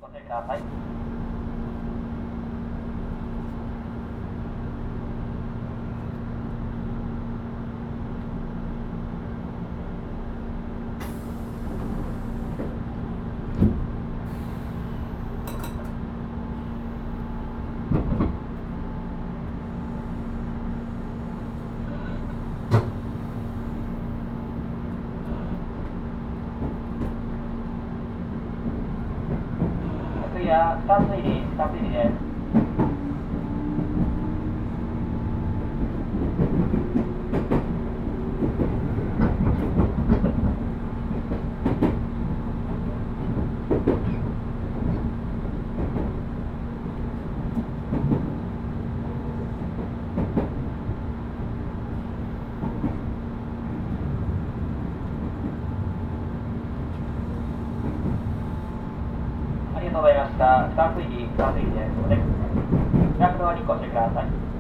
ご注意ください。次は2つ入りです。ありがとうございました。2つ入りですので、脈度にご注意ください。